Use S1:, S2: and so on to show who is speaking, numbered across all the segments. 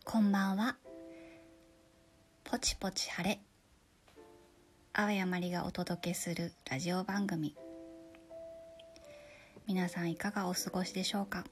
S1: こんばんは。ポチポチ晴れ、淡谷まりがお届けするラジオ番組。皆さんいかがお過ごしでしょうか。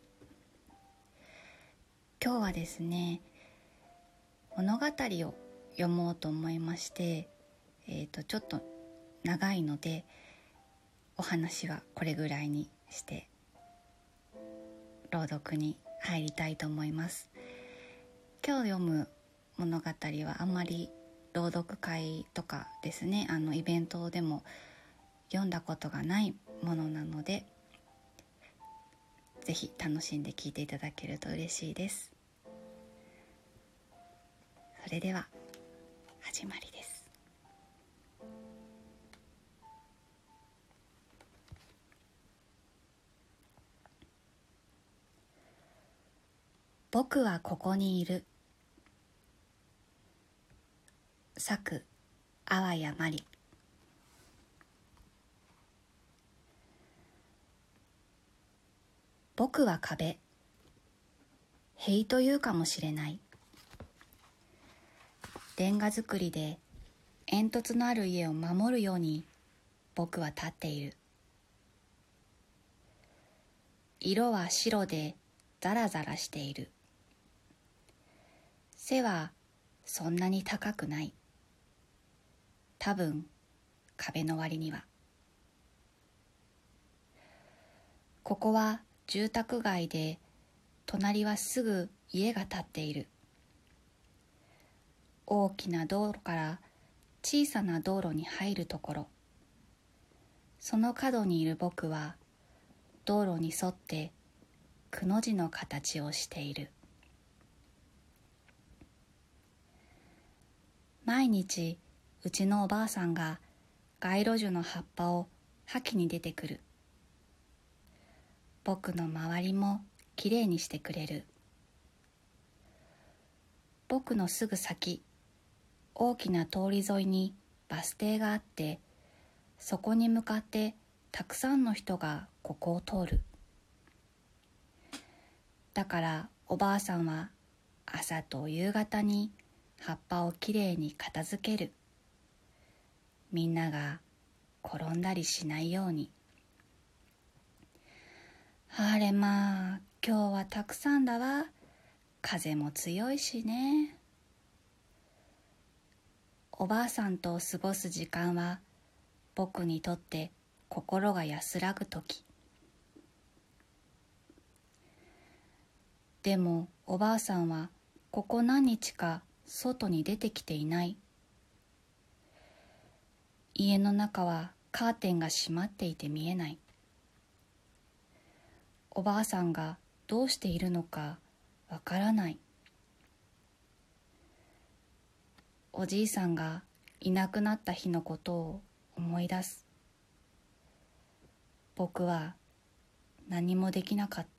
S1: 今日はですね、物語を読もうと思いまして、ちょっと長いのでお話はこれぐらいにして朗読に入りたいと思います。今日読む物語はあんまり朗読会とかですね、イベントでも読んだことがないものなので、ぜひ楽しんで聞いていただけると嬉しいです。それでは始まりです。僕はここにいる。作淡谷まり。僕は壁、塀というかもしれない。レンガ造りで煙突のある家を守るように僕は立っている。色は白でザラザラしている。背はそんなに高くない。多分壁の割には。ここは住宅街で、隣はすぐ家が建っている。大きな道路から小さな道路に入るところ。その角にいる僕は道路に沿ってくの字の形をしている。毎日うちのおばあさんが街路樹の葉っぱを掃きに出てくる。僕の周りもきれいにしてくれる。僕のすぐ先、大きな通り沿いにバス停があって、そこに向かってたくさんの人がここを通る。だからおばあさんは朝と夕方に葉っぱをきれいに片付ける。みんなが転んだりしないように。あれまあ、今日はたくさんだわ。風も強いしね。おばあさんと過ごす時間は僕にとって心が安らぐ時。でもおばあさんはここ何日か外に出てきていない。家の中はカーテンが閉まっていて見えない。おばあさんがどうしているのかわからない。おじいさんがいなくなった日のことを思い出す。僕は何もできなかった。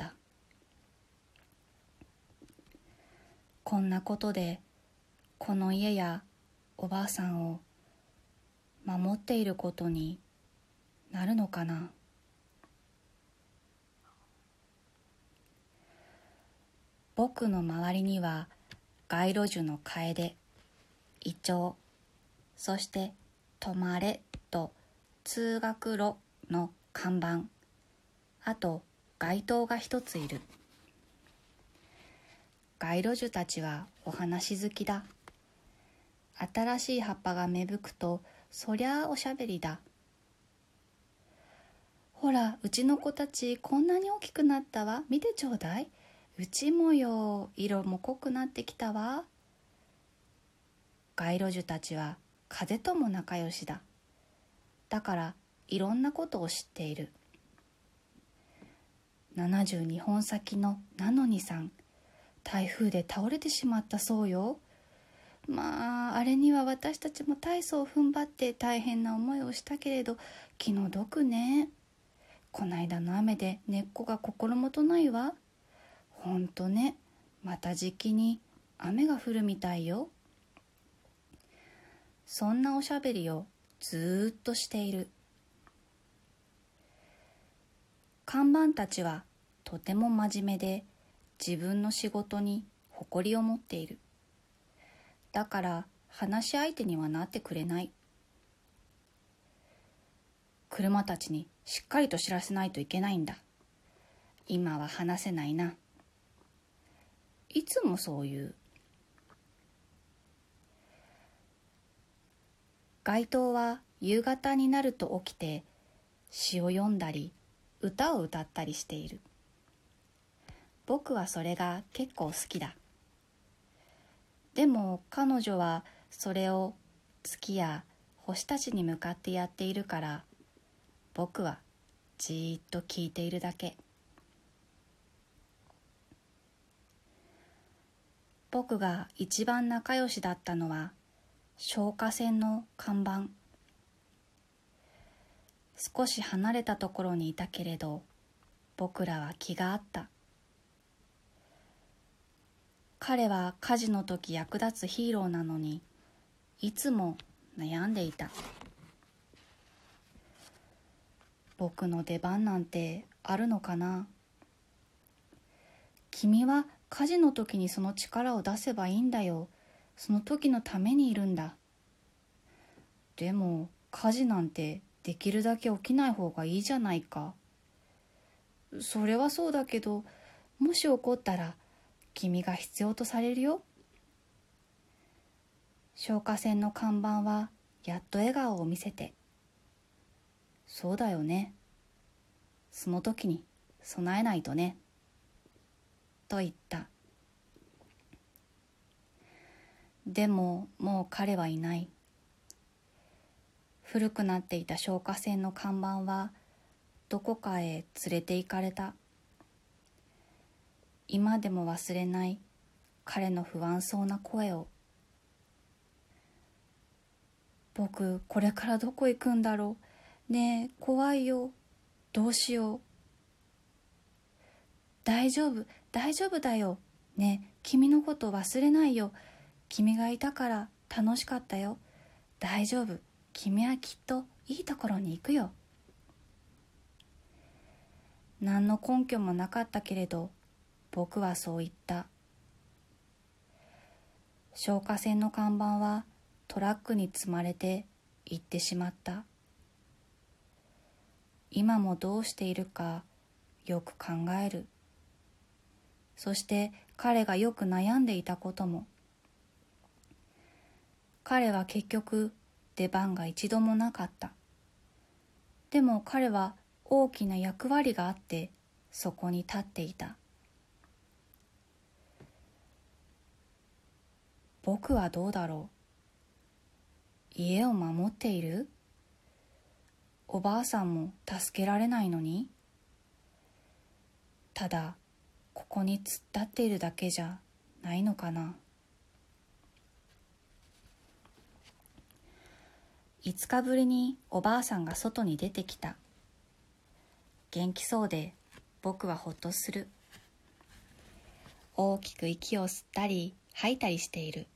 S1: こんなことでこの家やおばあさんを守っていることになるのかな。僕の周りには街路樹の楓、イチョウ、そして止まれと通学路の看板、あと街灯が一ついる。街路樹たちはお話好きだ。新しい葉っぱが芽吹くとそりゃあおしゃべりだ。ほら、うちの子たちこんなに大きくなったわ。見てちょうだい。うちもよ、色も濃くなってきたわ。街路樹たちは風とも仲良しだ。だからいろんなことを知っている。72本先のナノニさん、台風で倒れてしまったそうよ。まあ、あれには私たちも大層踏ん張って大変な思いをしたけれど、気の毒ね。こないだの雨で根っこが心もとないわ。ほんとね、またじきに雨が降るみたいよ。そんなおしゃべりをずっとしている。看板たちはとても真面目で、自分の仕事に誇りを持っている。 だから話し相手にはなってくれない。車たちにしっかりと知らせないといけないんだ。今は話せないな。いつもそう言う。街灯は夕方になると起きて詩を読んだり歌を歌ったりしている。僕はそれが結構好きだ。でも彼女はそれを月や星たちに向かってやっているから、僕はじーっと聞いているだけ。僕が一番仲良しだったのは消火栓の看板。少し離れたところにいたけれど、僕らは気があった。彼は火事の時役立つヒーローなのに、いつも悩んでいた。僕の出番なんてあるのかな。君は火事の時にその力を出せばいいんだよ。その時のためにいるんだ。でも火事なんてできるだけ起きない方がいいじゃないか。それはそうだけど、もし起こったら君が必要とされるよ。消火栓の看板はやっと笑顔を見せて、そうだよね。その時に備えないとね。と言った。でももう彼はいない。古くなっていた消火栓の看板はどこかへ連れて行かれた。今でも忘れない彼の不安そうな声を。僕これからどこ行くんだろう。ねえ怖いよ。どうしよう。大丈夫大丈夫だよ。ねえ君のこと忘れないよ。君がいたから楽しかったよ。大丈夫。君はきっといいところに行くよ。何の根拠もなかったけれど、僕はそう言った。消火栓の看板はトラックに積まれて行ってしまった。今もどうしているかよく考える。そして彼がよく悩んでいたことも。彼は結局出番が一度もなかった。でも彼は大きな役割があってそこに立っていた。僕はどうだろう。家を守っている？おばあさんも助けられないのに？ただここに突っ立っているだけじゃないのかな。5日ぶりにおばあさんが外に出てきた。元気そうで僕はほっとする。大きく息を吸ったり吐いたりしている。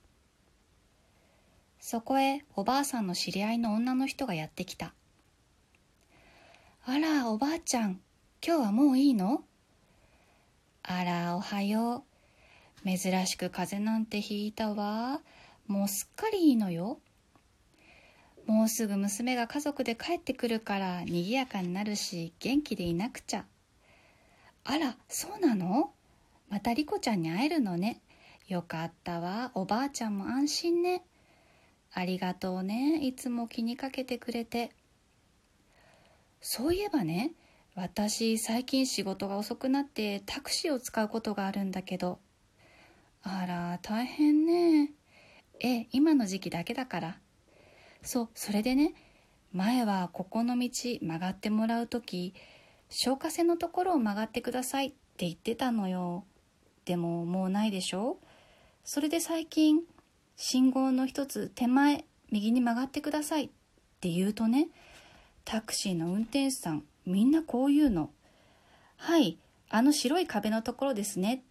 S1: そこへおばあさんの知り合いの女の人がやってきた。あらおばあちゃん、今日はもういいの？あらおはよう。珍しく風邪なんてひいたわ。もうすっかりいいのよ。もうすぐ娘が家族で帰ってくるから賑やかになるし元気でいなくちゃ。あらそうなの？またリコちゃんに会えるのね。よかったわ。おばあちゃんも安心ね。ありがとうね。いつも気にかけてくれて。そういえばね、私最近仕事が遅くなってタクシーを使うことがあるんだけど。あら大変ね。今の時期だけだから。そう、それでね、前はここの道曲がってもらうとき、消火栓のところを曲がってくださいって言ってたのよ。でももうないでしょ。それで最近、信号の一つ手前、右に曲がってくださいって言うとね、タクシーの運転手さん、みんなこう言うの。はい、あの白い壁のところですねって。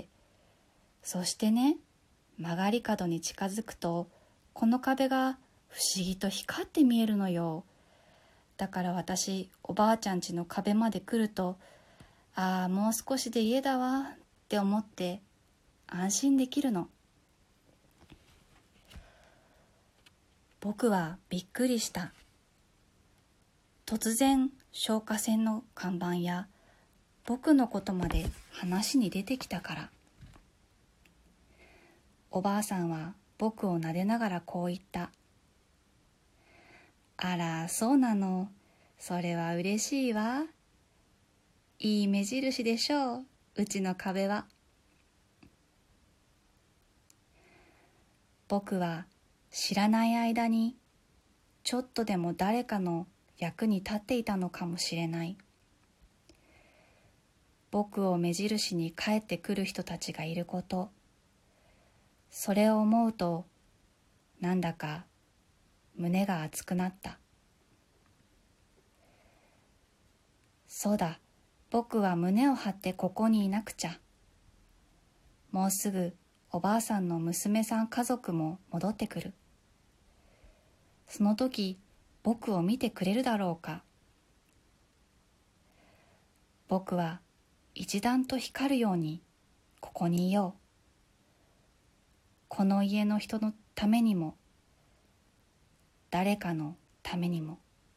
S1: そしてね、曲がり角に近づくと、この壁が不思議と光って見えるのよ。だから私、おばあちゃん家の壁まで来ると、ああ、もう少しで家だわって思って安心できるの。 僕はびっくりした。突然消火栓の看板や僕のことまで話に出てきたから。おばあさんは僕を撫でながらこう言った。あら、そうなの。それは嬉しいわ。いい目印でしょう、うちの壁は。僕は知らない間にちょっとでも誰かの役に立っていたのかもしれない。僕を目印に帰ってくる人たちがいること、それを思うとなんだか胸が熱くなった。そうだ、僕は胸を張ってここにいなくちゃ。もうすぐおばあさんの娘さん家族も戻ってくる。その時僕を見てくれるだろうか。僕は一段と光るようにここにいよう。この家の人のためにも、誰かのためにも。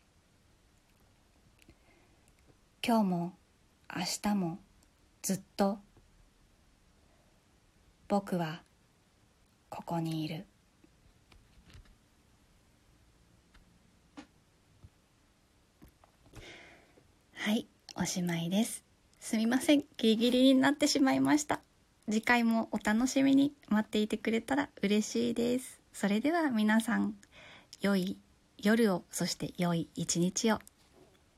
S1: 今日も明日もずっと僕はここにいる。はい、おしまいです。すみません、ギリギリになってしまいました。次回もお楽しみに待っていてくれたら嬉しいです。それでは皆さん、良い夜を、そして良い一日を。